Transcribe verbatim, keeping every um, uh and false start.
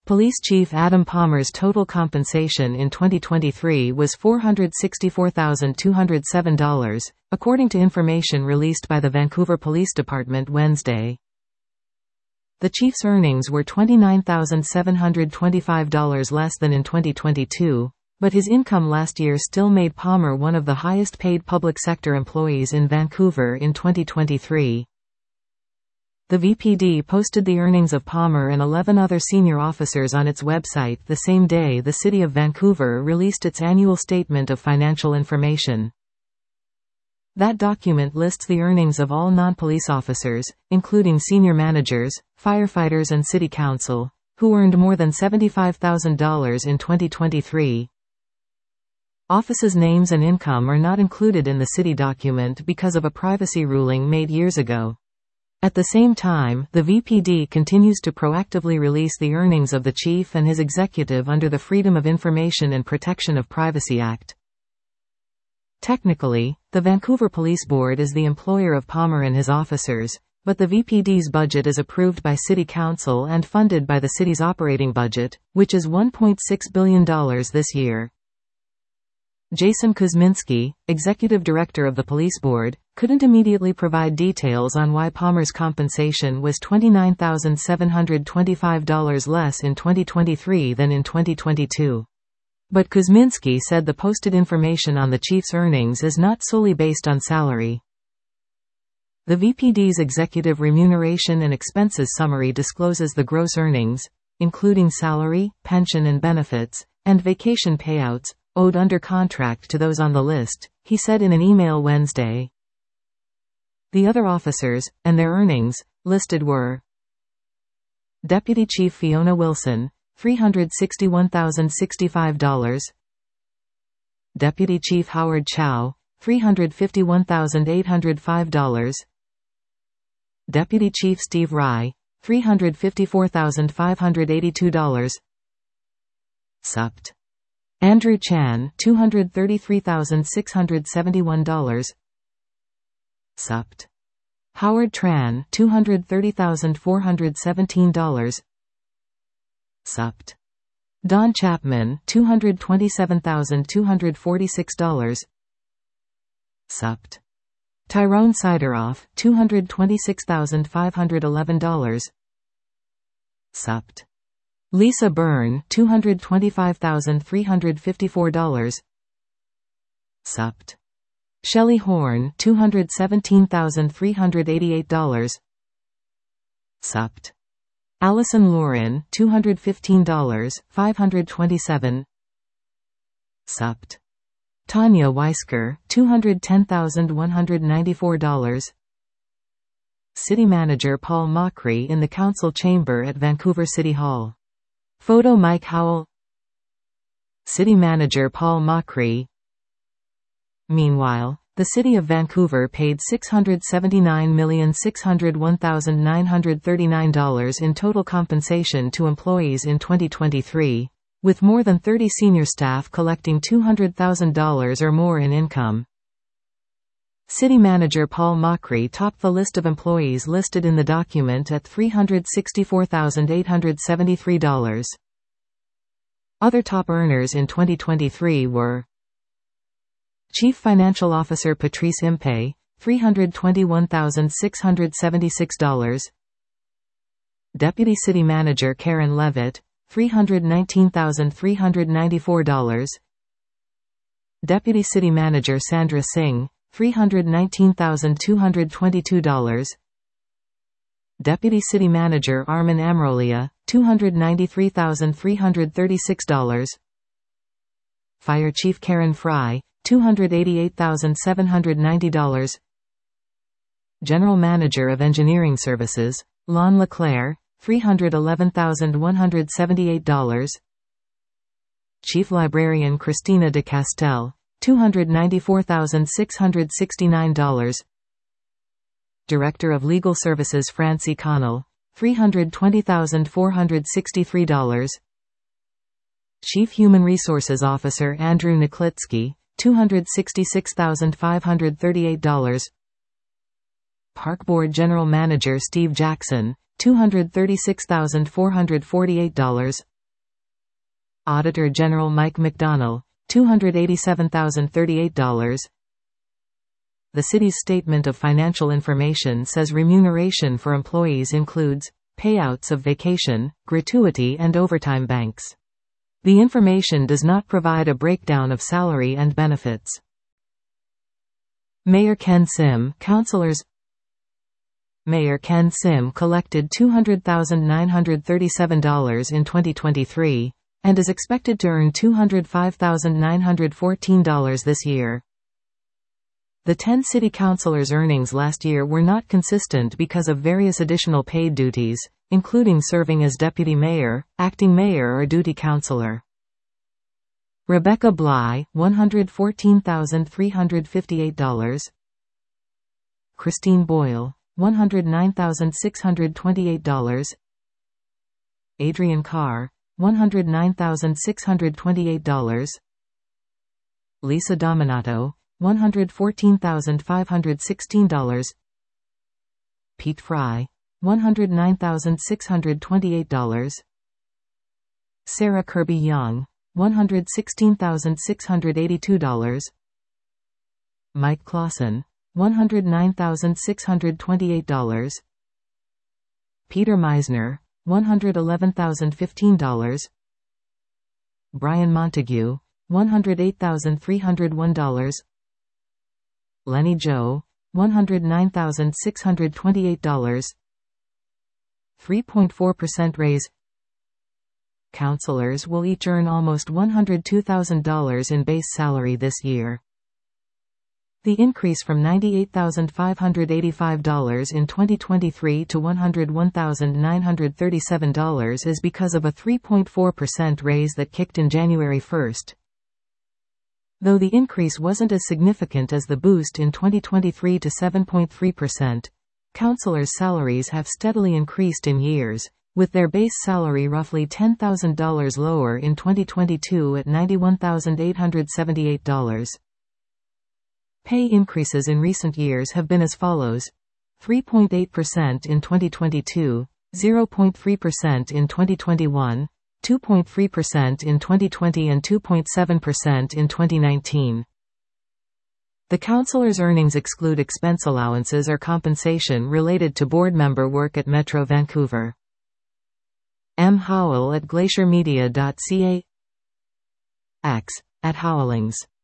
Police Chief Adam Palmer's total compensation in twenty twenty-three was four hundred sixty-four thousand two hundred seven dollars, according to information released by the Vancouver Police Department Wednesday. The chief's earnings were twenty-nine thousand seven hundred twenty-five dollars less than in twenty twenty-two, but his income last year still made Palmer one of the highest-paid public sector employees in Vancouver in twenty twenty-three. The V P D posted the earnings of Palmer and eleven other senior officers on its website the same day the City of Vancouver released its annual statement of financial information. That document lists the earnings of all non-police officers, including senior managers, firefighters and city council, who earned more than seventy-five thousand dollars in twenty twenty-three. Offices' names and income are not included in the city document because of a privacy ruling made years ago. At the same time, the V P D continues to proactively release the earnings of the chief and his executive under the Freedom of Information and Protection of Privacy Act. Technically, the Vancouver Police Board is the employer of Palmer and his officers, but the V P D's budget is approved by City Council and funded by the city's operating budget, which is one point six billion dollars this year. Jason Kuzminski, executive director of the police board, couldn't immediately provide details on why Palmer's compensation was twenty-nine thousand seven hundred twenty-five dollars less in twenty twenty-three than in twenty twenty-two. But Kuzminski said the posted information on the chief's earnings is not solely based on salary. The V P D's executive remuneration and expenses summary discloses the gross earnings, including salary, pension and benefits, and vacation payouts, owed under contract to those on the list, he said in an email Wednesday. The other officers, and their earnings, listed were Deputy Chief Fiona Wilson, three hundred sixty-one thousand sixty-five dollars. Deputy Chief Howard Chow, three hundred fifty-one thousand eight hundred five dollars. Deputy Chief Steve Rye, three hundred fifty-four thousand five hundred eighty-two dollars. Supt. Andrew Chan, two hundred thirty-three thousand six hundred seventy-one dollars. Supt. Howard Tran, two hundred thirty thousand four hundred seventeen dollars. Supt. Don Chapman, two hundred twenty-seven thousand two hundred forty-six dollars. Supt. Tyrone Sideroff, two hundred twenty-six thousand five hundred eleven dollars. Supt. Lisa Byrne, two hundred twenty-five thousand three hundred fifty-four dollars. Supt. Shelley Horn, two hundred seventeen thousand three hundred eighty-eight dollars. Supt. Allison Lauren, two hundred fifteen thousand five hundred twenty-seven dollars. Supt. Tanya Weisker, two hundred ten thousand one hundred ninety-four dollars. City Manager Paul Mockery in the Council Chamber at Vancouver City Hall. Photo Mike Howell. City Manager Paul Mockery. Meanwhile, the City of Vancouver paid six hundred seventy-nine million six hundred one thousand nine hundred thirty-nine dollars in total compensation to employees in twenty twenty-three, with more than thirty senior staff collecting two hundred thousand dollars or more in income. City Manager Paul Mockery topped the list of employees listed in the document at three hundred sixty-four thousand eight hundred seventy-three dollars. Other top earners in twenty twenty-three were Chief Financial Officer Patrice Impey, three hundred twenty-one thousand six hundred seventy-six dollars. Deputy City Manager Karen Levitt, three hundred nineteen thousand three hundred ninety-four dollars. Deputy City Manager Sandra Singh, three hundred nineteen thousand two hundred twenty-two dollars. Deputy City Manager Armin Amrolia, two hundred ninety-three thousand three hundred thirty-six dollars. Fire Chief Karen Fry, two hundred eighty-eight thousand seven hundred ninety dollars. General Manager of Engineering Services, Lon Leclerc, three hundred eleven thousand one hundred seventy-eight dollars. Chief Librarian Christina de Castel, two hundred ninety-four thousand six hundred sixty-nine dollars. Director of Legal Services Francie Connell, three hundred twenty thousand four hundred sixty-three dollars. Chief Human Resources Officer Andrew Niklitsky, two hundred sixty-six thousand five hundred thirty-eight dollars. Park Board General Manager Steve Jackson, two hundred thirty-six thousand four hundred forty-eight dollars. Auditor General Mike McDonnell, two hundred eighty-seven thousand thirty-eight dollars. The city's Statement of Financial Information says remuneration for employees includes payouts of vacation, gratuity and overtime banks. The information does not provide a breakdown of salary and benefits. Mayor Ken Sim, councilors. Mayor Ken Sim collected two hundred thousand nine hundred thirty-seven dollars in twenty twenty-three, and is expected to earn two hundred five thousand nine hundred fourteen dollars this year. The ten city councilors' earnings last year were not consistent because of various additional paid duties, including serving as deputy mayor, acting mayor or duty councilor. Rebecca Bly, one hundred fourteen thousand three hundred fifty-eight dollars. Christine Boyle, one hundred nine thousand six hundred twenty-eight dollars. Adrian Carr, one hundred nine thousand six hundred twenty-eight dollars. Lisa Dominato, one hundred fourteen thousand five hundred sixteen dollars. Pete Fry, one hundred nine thousand six hundred twenty-eight dollars. Sarah Kirby Young, one hundred sixteen thousand six hundred eighty-two dollars. Mike Clausen, one hundred nine thousand six hundred twenty-eight dollars. Peter Meisner, one hundred eleven thousand fifteen dollars. Brian Montague, one hundred eight thousand three hundred one dollars. Lenny Joe, one hundred nine thousand six hundred twenty-eight dollars. three point four percent raise. Councilors will each earn almost one hundred two thousand dollars in base salary this year. The increase from ninety-eight thousand five hundred eighty-five dollars in twenty twenty-three to one hundred one thousand nine hundred thirty-seven dollars is because of a three point four percent raise that kicked in January first. Though the increase wasn't as significant as the boost in twenty twenty-three to seven point three percent, councilors' salaries have steadily increased in years, with their base salary roughly ten thousand dollars lower in twenty twenty-two at ninety-one thousand eight hundred seventy-eight dollars. Pay increases in recent years have been as follows: three point eight percent in twenty twenty-two, zero point three percent in twenty twenty-one, two point three percent in twenty twenty and two point seven percent in twenty nineteen. The councilors' earnings exclude expense allowances or compensation related to board member work at Metro Vancouver. M. Howell at glacier media dot c a. X. at Howlings.